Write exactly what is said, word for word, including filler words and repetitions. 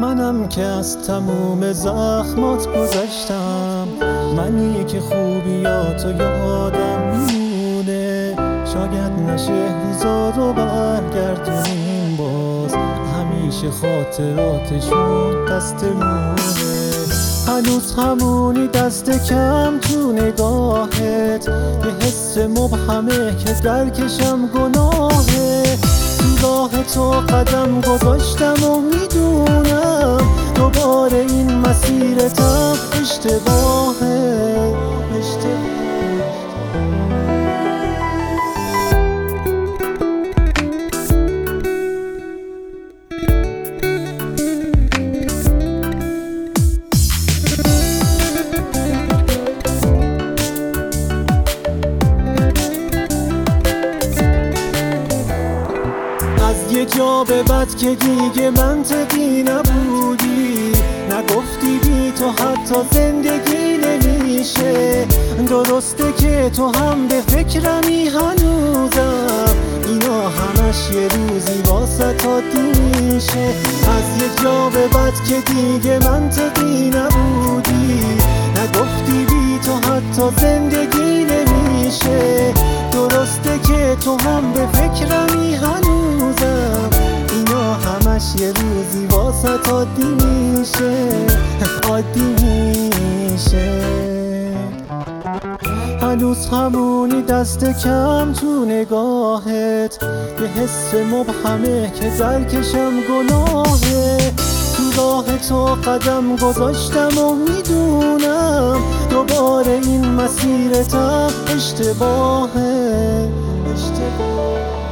منم که از تموم زخمات گذشتم، منی که خوبیاتو یادم میمونه. شاید نشه روزا رو برگردونیم باز، همیشه خاطراتشون دستمونه. هنوز همونی دست کم تو نگاهت، یه حس مبهمه که درکشم گناهه. تو راه تو قدم گذاشتم و میدونم دوباره این مسیرتم اشتباهه اشتباهه یه جا به بعد که دیگه منطقی نبودی، نگفتی بی تو حتی زندگی نمیشه. درسته که تو هم به فکرمی هنوزم، اینا همش یه روزی واسه عادی میشه. از یه جا به بعد که دیگه منطقی نبودی، نگفتی بی تو حتی زندگی نمیشه. درسته که تو هم به فکرمی هنوزم، اینا همش یه روزی واسه عادی میشه عادی میشه. هنوز همونی دست کم تو نگاهت، یه حس مبهمه که درکشم گناهه. تو راه تو قدم گذاشتم و میدونم دوباره این مسیرتم اشتباهه اشتباه